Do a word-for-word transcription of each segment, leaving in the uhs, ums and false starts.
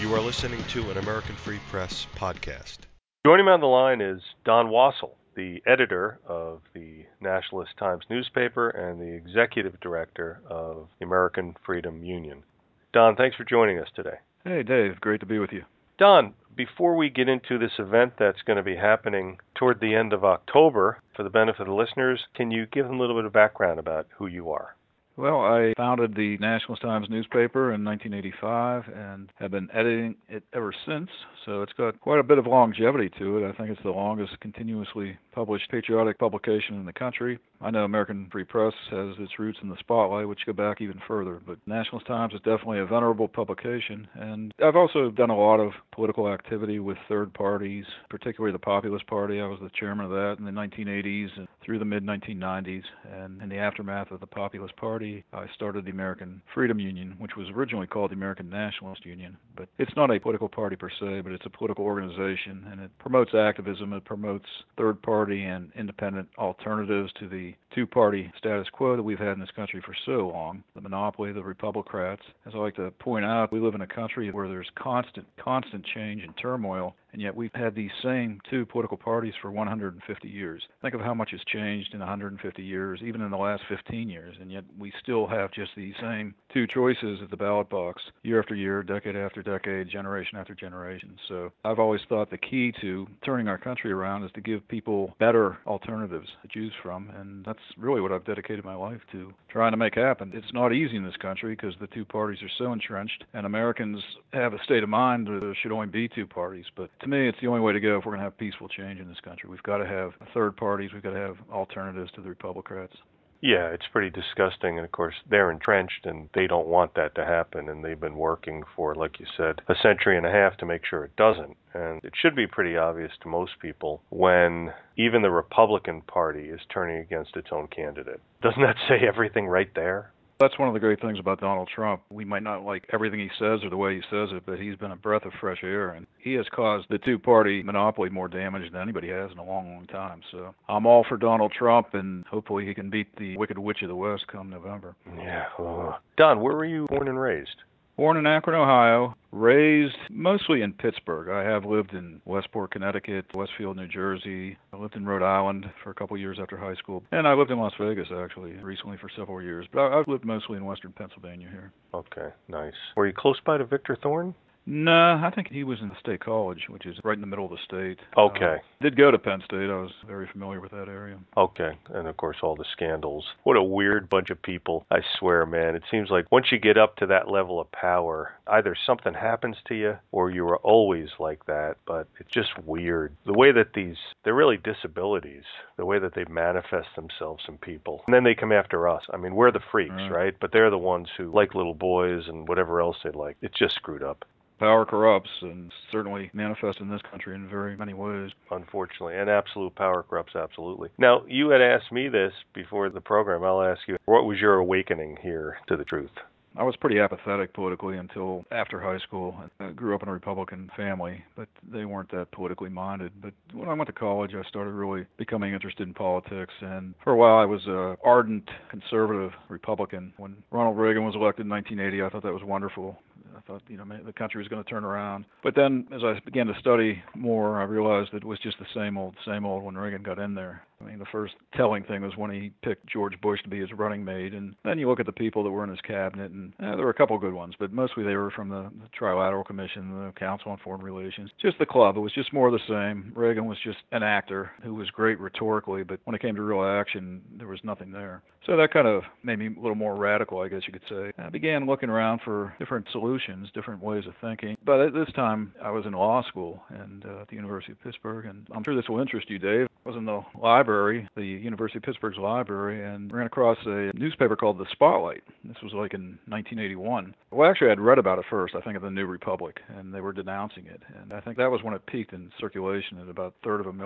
You are listening to an American Free Press podcast. Joining me on the line is Don Wassall, the editor of the Nationalist Times newspaper and the executive director of the American Freedom Union. Don, thanks for joining us today. Hey, Dave. Great to be with you. Don, before we get into this event that's going to be happening toward the end of October, for the benefit of the listeners, can you give them a little bit of background about who you are? Well, I founded the Nationalist Times newspaper in nineteen eighty-five and have been editing it ever since, so it's got quite a bit of longevity to it. I think it's the longest continuously published patriotic publication in the country. I know American Free Press has its roots in the spotlight, which go back even further, but Nationalist Times is definitely a venerable publication, and I've also done a lot of political activity with third parties, particularly the Populist Party. I was the chairman of that in the nineteen eighties and through the mid nineteen nineties, and in the aftermath of the Populist Party, I started the American Freedom Union, which was originally called the American Nationalist Union. But it's not a political party per se, but it's a political organization, and it promotes activism. It promotes third-party and independent alternatives to the two-party status quo that we've had in this country for so long, the monopoly of the Republicrats. As I like to point out, we live in a country where there's constant, constant change and turmoil, and yet we've had these same two political parties for one hundred fifty years. Think of how much has changed in one hundred fifty years, even in the last fifteen years, and yet we still have just these same two choices at the ballot box, year after year, decade after decade, generation after generation. So I've always thought the key to turning our country around is to give people better alternatives to choose from, and that's really what I've dedicated my life to, trying to make happen. It's not easy in this country because the two parties are so entrenched, and Americans have a state of mind where there should only be two parties. But to me, it's the only way to go if we're going to have peaceful change in this country. We've got to have third parties. We've got to have alternatives to the Republicrats. Yeah, it's pretty disgusting, and of course they're entrenched and they don't want that to happen, and they've been working for, like you said, a century and a half to make sure it doesn't. And it should be pretty obvious to most people when even the Republican Party is turning against its own candidate. Doesn't that say everything right there? That's one of the great things about Donald Trump. We might not like everything he says or the way he says it, but he's been a breath of fresh air, and he has caused the two-party monopoly more damage than anybody has in a long, long time. So I'm all for Donald Trump, and hopefully he can beat the Wicked Witch of the West come November. Yeah. Uh, Don, where were you born and raised? Born in Akron, Ohio, raised mostly in Pittsburgh. I have lived in Westport, Connecticut, Westfield, New Jersey. I lived in Rhode Island for a couple of years after high school. And I lived in Las Vegas, actually, recently for several years. But I've lived mostly in western Pennsylvania here. Okay, nice. Were you close by to Victor Thorne? No, I think he was in the State College, which is right in the middle of the state. Okay. Uh, did go to Penn State. I was very familiar with that area. Okay. And, of course, all the scandals. What a weird bunch of people. I swear, man. It seems like once you get up to that level of power, either something happens to you or you were always like that. But it's just weird. The way that these, they're really disabilities, the way that they manifest themselves in people. And then they come after us. I mean, we're the freaks, Right. right? But they're the ones who like little boys and whatever else they like. It's just screwed up. Power corrupts, and certainly manifests in this country in very many ways. Unfortunately, and absolute power corrupts absolutely. Now, you had asked me this before the program. I'll ask you, what was your awakening here to the truth? I was pretty apathetic politically until after high school. I grew up in a Republican family, but they weren't that politically minded. But when I went to college, I started really becoming interested in politics. And for a while, I was an ardent conservative Republican. When Ronald Reagan was elected in nineteen eighty, I thought that was wonderful. I thought, you know, the country was going to turn around. But then as I began to study more, I realized that it was just the same old, same old when Reagan got in there. I mean, the first telling thing was when he picked George Bush to be his running mate. And then you look at the people that were in his cabinet, and eh, there were a couple of good ones, but mostly they were from the, the Trilateral Commission, the Council on Foreign Relations. Just the club. It was just more of the same. Reagan was just an actor who was great rhetorically, but when it came to real action, there was nothing there. So that kind of made me a little more radical, I guess you could say. I began looking around for different solutions, different ways of thinking. But at this time, I was in law school and uh, at the University of Pittsburgh, and I'm sure this will interest you, Dave. I was in the library, the University of Pittsburgh's library, and ran across a newspaper called The Spotlight. This was like in nineteen eighty-one. Well, actually, I'd read about it first, I think, in the New Republic, and they were denouncing it. And I think that was when it peaked in circulation at about a third of a million.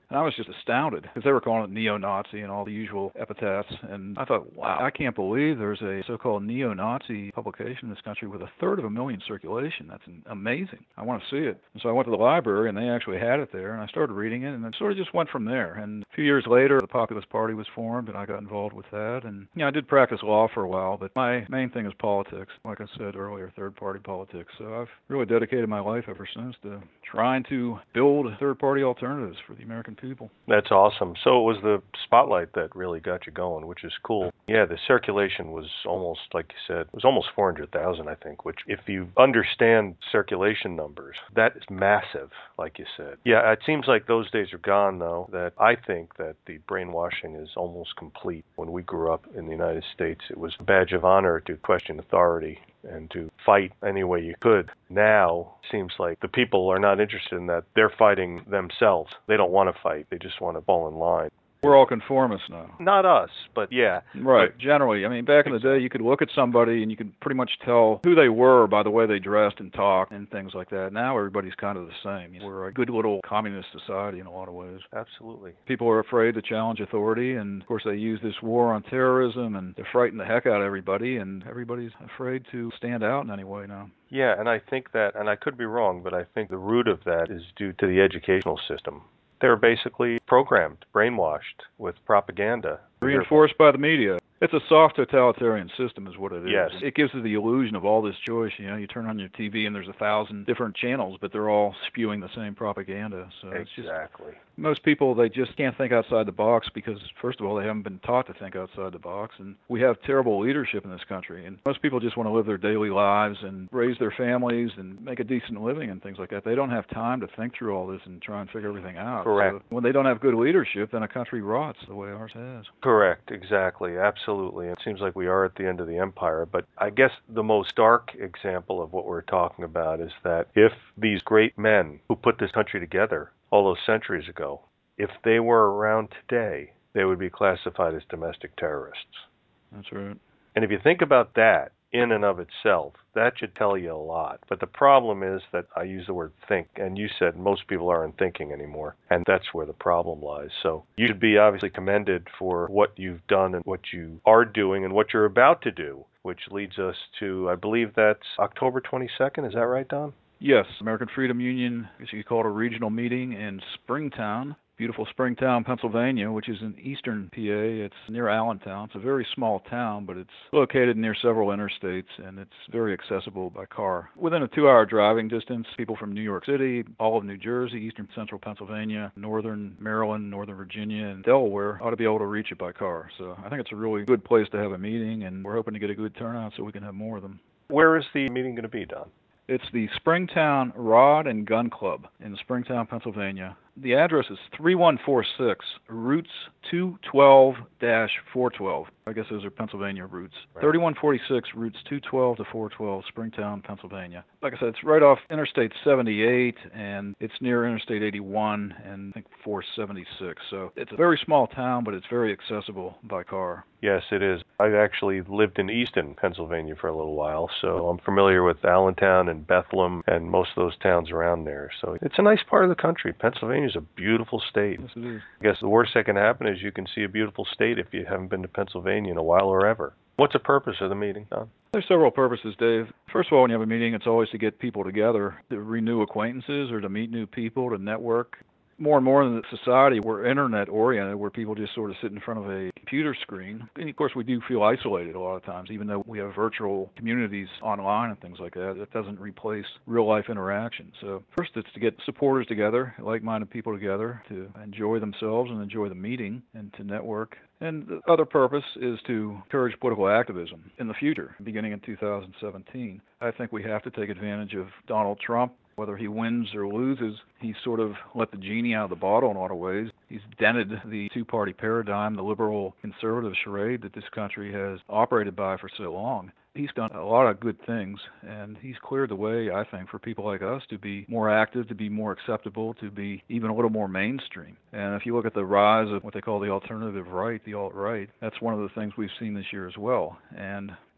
And I was just astounded because they were calling it neo-Nazi and all the usual epithets. And I thought, wow, I can't believe there's a so-called neo-Nazi publication in this country with a third of a million circulation. That's amazing. I want to see it. And so I went to the library, and they actually had it there, and I started reading it, and it sort of just went from there. And a few years later, the Populist Party was formed, and I got involved with that. And, you know, I did practice law for a while, but my main thing is politics. Like I said earlier, third-party politics. So I've really dedicated my life ever since to trying to build third-party alternatives for the American people. That's awesome. So it was the spotlight that really got you going, which is cool. Yeah, the circulation was almost, like you said, it was almost four hundred thousand, I think, which if you understand circulation numbers, that is massive, like you said. Yeah, it seems like those days are gone, though, that I think that the brainwashing is almost complete. When we grew up in the United States, it was a badge of honor to question authority and to fight any way you could. Now, it seems like the people are not interested in that. They're fighting themselves. They don't want to fight. They just want to fall in line. We're all conformists now. Not us, but yeah. Right, but generally. I mean, back in the day, you could look at somebody and you could pretty much tell who they were by the way they dressed and talked and things like that. Now everybody's kind of the same. We're a good little communist society in a lot of ways. Absolutely. People are afraid to challenge authority, and of course they use this war on terrorism and to frighten the heck out of everybody, and everybody's afraid to stand out in any way now. Yeah, and I think that, and I could be wrong, but I think the root of that is due to the educational system. They're basically programmed, brainwashed with propaganda. Reinforced by the media. It's a soft totalitarian system is what it is. Yes. It gives you the illusion of all this choice. You know, you turn on your T V and there's a thousand different channels, but they're all spewing the same propaganda. So it's exactly. Just, most people, they just can't think outside the box because, first of all, they haven't been taught to think outside the box. And we have terrible leadership in this country. And most people just want to live their daily lives and raise their families and make a decent living and things like that. They don't have time to think through all this and try and figure everything out. Correct. So when they don't have good leadership, then a country rots the way ours has. Correct. Exactly. Absolutely. Absolutely. It seems like we are at the end of the empire. But I guess the most stark example of what we're talking about is that if these great men who put this country together all those centuries ago, if they were around today, they would be classified as domestic terrorists. That's right. And if you think about that in and of itself, that should tell you a lot. But the problem is that I use the word think, and you said most people aren't thinking anymore, and that's where the problem lies. So you should be obviously commended for what you've done and what you are doing and what you're about to do, which leads us to, I believe that's October twenty-second. Is that right, Don? Yes. American Freedom Union, I guess you could call it a regional meeting in Springtown. Beautiful Springtown, Pennsylvania, which is in eastern P A. It's near Allentown. It's a very small town, but it's located near several interstates, and it's very accessible by car. Within a two-hour driving distance, people from New York City, all of New Jersey, eastern central Pennsylvania, northern Maryland, northern Virginia, and Delaware ought to be able to reach it by car. So I think it's a really good place to have a meeting, and we're hoping to get a good turnout so we can have more of them. Where is the meeting going to be, Don? It's the Springtown Rod and Gun Club in Springtown, Pennsylvania. The address is three one four six Routes two twelve dash four twelve. I guess those are Pennsylvania routes. Right. thirty-one forty-six Routes two twelve to four twelve, Springtown, Pennsylvania. Like I said, it's right off Interstate seventy-eight, and it's near Interstate eighty-one and I think four seventy-six. So it's a very small town, but it's very accessible by car. Yes, it is. I actually lived in Easton, Pennsylvania for a little while, so I'm familiar with Allentown and Bethlehem and most of those towns around there. So it's a nice part of the country. Pennsylvania is a beautiful state. Yes, it is. I guess the worst that can happen is you can see a beautiful state if you haven't been to Pennsylvania in a while or ever. What's the purpose of the meeting, Don? There's several purposes, Dave. First of all, when you have a meeting, it's always to get people together, to renew acquaintances or to meet new people, to network. More and more in the society, we're internet-oriented, where people just sort of sit in front of a computer screen. And, of course, we do feel isolated a lot of times, even though we have virtual communities online and things like that. It doesn't replace real-life interaction. So first, it's to get supporters together, like-minded people together, to enjoy themselves and enjoy the meeting and to network. And the other purpose is to encourage political activism in the future, beginning in two thousand seventeen. I think we have to take advantage of Donald Trump. Whether he wins or loses, he's sort of let the genie out of the bottle in a lot of ways. He's dented the two-party paradigm, the liberal-conservative charade that this country has operated by for so long. He's done a lot of good things, and he's cleared the way, I think, for people like us to be more active, to be more acceptable, to be even a little more mainstream. And if you look at the rise of what they call the alternative right, the alt-right, that's one of the things we've seen this year as well. And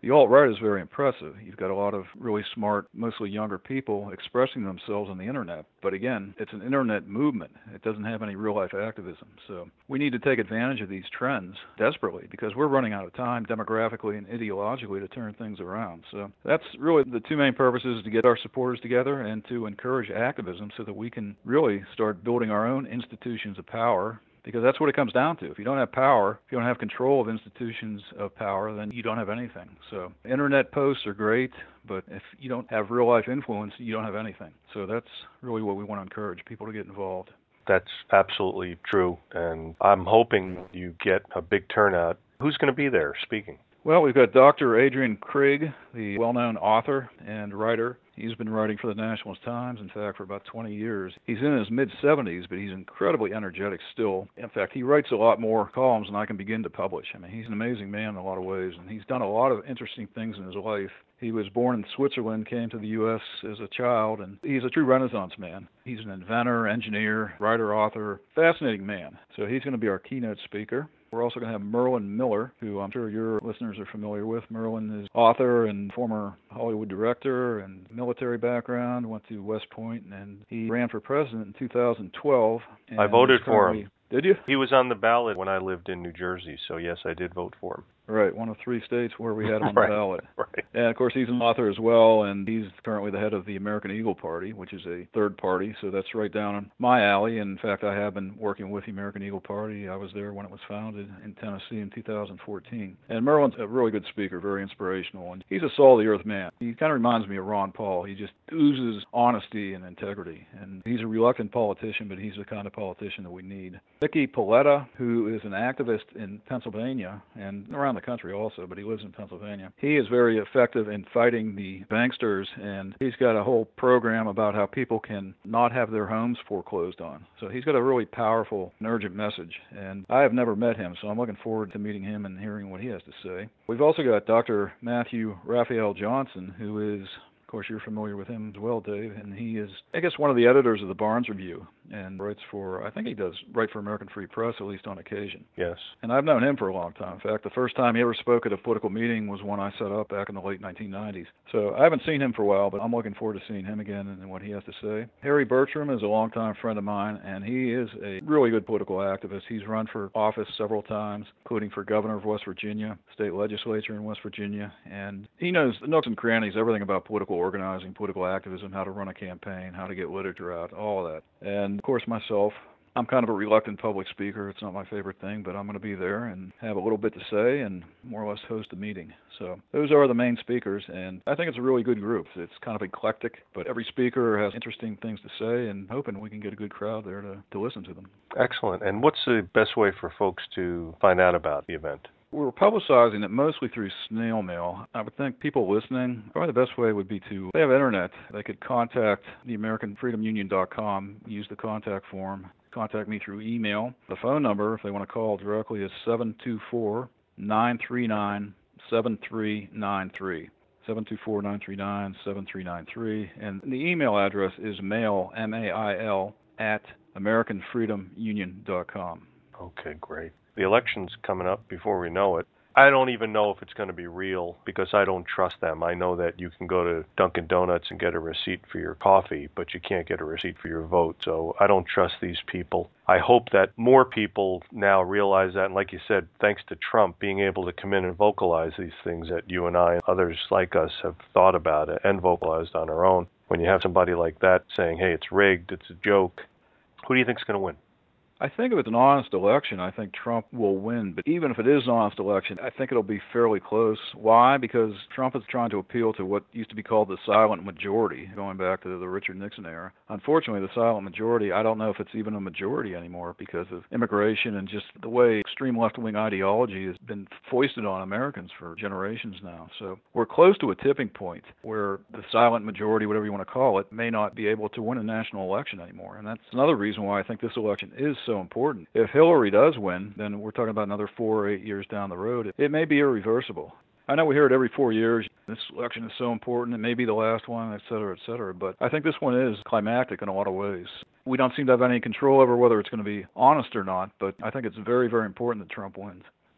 The alt-right is very impressive. You've got a lot of really smart, mostly younger people expressing themselves on the internet. But again, it's an internet movement. It doesn't have any real-life activism. So we need to take advantage of these trends desperately because we're running out of time demographically and ideologically to turn things around. So that's really the two main purposes, to get our supporters together and to encourage activism so that we can really start building our own institutions of power. Because that's what it comes down to. If you don't have power, if you don't have control of institutions of power, then you don't have anything. So internet posts are great, but if you don't have real-life influence, you don't have anything. So that's really what we want to encourage people to get involved. That's absolutely true, and I'm hoping you get a big turnout. Who's going to be there speaking? Well, we've got Doctor Adrian Craig, the well-known author and writer. He's been writing for the National Times, in fact, for about twenty years. He's in his mid-seventies, but he's incredibly energetic still. In fact, he writes a lot more columns than I can begin to publish. I mean, he's an amazing man in a lot of ways, and he's done a lot of interesting things in his life. He was born in Switzerland, came to the U S as a child, and he's a true Renaissance man. He's an inventor, engineer, writer, author, fascinating man. So he's going to be our keynote speaker. We're also going to have Merlin Miller, who I'm sure your listeners are familiar with. Merlin is author and former Hollywood director and military background, went to West Point, and he ran for president in two thousand twelve. I voted for him. Did you? He was on the ballot when I lived in New Jersey, so yes, I did vote for him. Right, one of three states where we had him on right, the ballot. Right. And, of course, he's an author as well, and he's currently the head of the American Eagle Party, which is a third party, so that's right down my alley. And, in fact, I have been working with the American Eagle Party. I was there when it was founded in Tennessee in two thousand fourteen. And Merlin's a really good speaker, very inspirational, and he's a salt-of-the-earth man. He kind of reminds me of Ron Paul. He just oozes honesty and integrity, and he's a reluctant politician, but he's the kind of politician that we need. Mickey Paletta, who is an activist in Pennsylvania and around the country also, but he lives in Pennsylvania. He is very effective in fighting the banksters, and he's got a whole program about how people can not have their homes foreclosed on. So he's got a really powerful and urgent message, and I have never met him, so I'm looking forward to meeting him and hearing what he has to say. We've also got Doctor Matthew Raphael Johnson, who is, of course, you're familiar with him as well, Dave, and he is, I guess, one of the editors of the Barnes Review, and writes for, I think he does write for American Free Press, at least on occasion. Yes. And I've known him for a long time. In fact, the first time he ever spoke at a political meeting was one I set up back in the late nineteen nineties. So I haven't seen him for a while, but I'm looking forward to seeing him again and what he has to say. Harry Bertram is a longtime friend of mine, and he is a really good political activist. He's run for office several times, including for governor of West Virginia, state legislature in West Virginia, and he knows the nooks and crannies, everything about political organizing, political activism, how to run a campaign, how to get literature out, all of that. And, of course, myself, I'm kind of a reluctant public speaker. It's not my favorite thing, but I'm going to be there and have a little bit to say and more or less host a meeting. So those are the main speakers, and I think it's a really good group. It's kind of eclectic, but every speaker has interesting things to say, and hoping we can get a good crowd there to, to listen to them. Excellent. And what's the best way for folks to find out about the event? We're publicizing it mostly through snail mail. I would think people listening, probably the best way would be to, if they have internet, they could contact the American Freedom Union dot com, use the contact form, contact me through email. The phone number, if they want to call directly, is seven two four, nine three nine, seven three nine three. seven two four, nine three nine, seven three nine three. And the email address is mail, M A I L, at American Freedom Union dot com. Okay, great. The election's coming up before we know it. I don't even know if it's going to be real because I don't trust them. I know that you can go to Dunkin' Donuts and get a receipt for your coffee, but you can't get a receipt for your vote. So I don't trust these people. I hope that more people now realize that. And like you said, thanks to Trump being able to come in and vocalize these things that you and I and others like us have thought about it and vocalized on our own. When you have somebody like that saying, hey, it's rigged, it's a joke, who do you think's going to win? I think if it's an honest election, I think Trump will win. But even if it is an honest election, I think it'll be fairly close. Why? Because Trump is trying to appeal to what used to be called the silent majority, going back to the Richard Nixon era. Unfortunately, the silent majority, I don't know if it's even a majority anymore because of immigration and just the way extreme left-wing ideology has been foisted on Americans for generations now. So we're close to a tipping point where the silent majority, whatever you want to call it, may not be able to win a national election anymore. And that's another reason why I think this election is so important. If Hillary does win, then we're talking about another four or eight years down the road. It may be irreversible. I know we hear it every four years. This election is so important. It may be the last one, et cetera, et cetera. But I think this one is climactic in a lot of ways. We don't seem to have any control over whether it's going to be honest or not, but I think it's very, very important that Trump wins.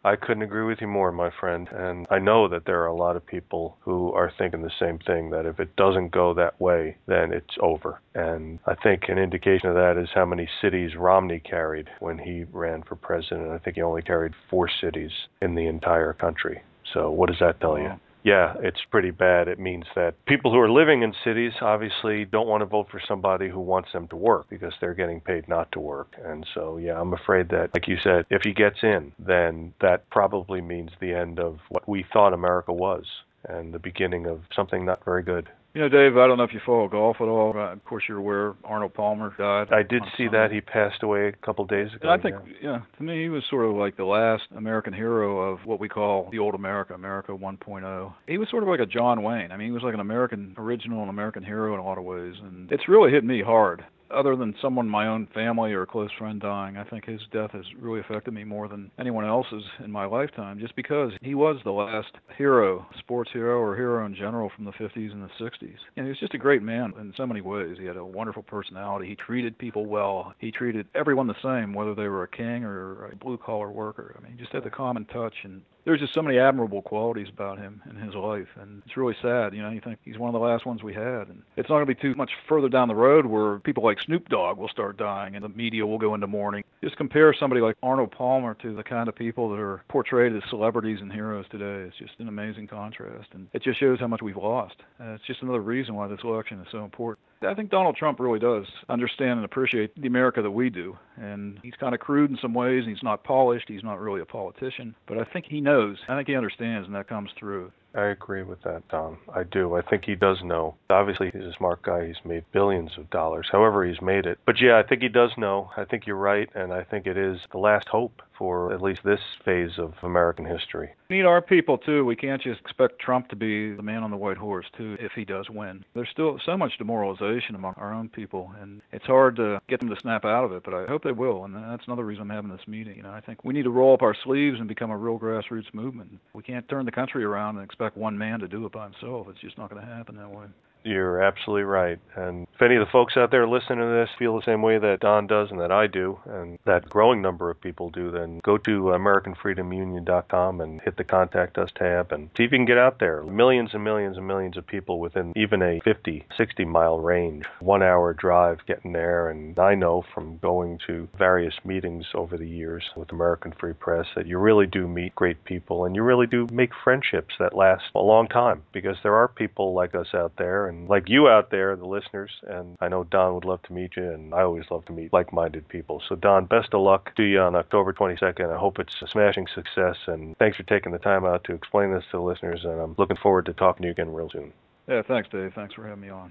I couldn't agree with you more, my friend. And I know that there are a lot of people who are thinking the same thing, that if it doesn't go that way, then it's over. And I think an indication of that is how many cities Romney carried when he ran for president. I think he only carried four cities in the entire country. So what does that tell you? Yeah, it's pretty bad. It means that people who are living in cities obviously don't want to vote for somebody who wants them to work because they're getting paid not to work. And so, yeah, I'm afraid that, like you said, if he gets in, then that probably means the end of what we thought America was and the beginning of something not very good. You know, Dave, I don't know if you follow golf at all. Uh, of course, you're aware Arnold Palmer died. I did see that. He passed away a couple days ago. And I think, yeah. yeah, to me, he was sort of like the last American hero of what we call the old America, America one point oh. He was sort of like a John Wayne. I mean, he was like an American original, an American hero in a lot of ways. And it's really hit me hard. Other than someone in my own family or a close friend dying, I think his death has really affected me more than anyone else's in my lifetime, just because he was the last hero, sports hero or hero in general from the fifties and the sixties. And he was just a great man in so many ways. He had a wonderful personality. He treated people well. He treated everyone the same, whether they were a king or a blue-collar worker. I mean, he just had the common touch, and there's just so many admirable qualities about him in his life, and it's really sad. You know, you think he's one of the last ones we had, and it's not going to be too much further down the road where people like Snoop Dogg will start dying, and the media will go into mourning. Just compare somebody like Arnold Palmer to the kind of people that are portrayed as celebrities and heroes today. It's just an amazing contrast, and it just shows how much we've lost. Uh, it's just another reason why this election is so important. I think Donald Trump really does understand and appreciate the America that we do. And he's kind of crude in some ways. He's not polished. He's not really a politician. But I think he knows. I think he understands, and that comes through. I agree with that, Don. I do. I think he does know. Obviously, he's a smart guy. He's made billions of dollars, however he's made it. But yeah, I think he does know. I think you're right, and I think it is the last hope for at least this phase of American history. We need our people, too. We can't just expect Trump to be the man on the white horse, too, if he does win. There's still so much demoralization among our own people, and it's hard to get them to snap out of it, but I hope they will, and that's another reason I'm having this meeting. You know, I think we need to roll up our sleeves and become a real grassroots movement. We can't turn the country around and expect one man to do it by himself. It's just not going to happen that way. You're absolutely right. And if any of the folks out there listening to this feel the same way that Don does and that I do, and that growing number of people do, then go to American Freedom Union dot com and hit the Contact Us tab and see if you can get out there. Millions and millions and millions of people within even a fifty, sixty mile range, one hour drive getting there. And I know from going to various meetings over the years with American Free Press that you really do meet great people, and you really do make friendships that last a long time, because there are people like us out there, and like you out there, the listeners, and I know Don would love to meet you, and I always love to meet like-minded people. So Don, best of luck to you on October twenty-second. I hope it's a smashing success, and thanks for taking the time out to explain this to the listeners, and I'm looking forward to talking to you again real soon. Yeah, thanks, Dave. Thanks for having me on.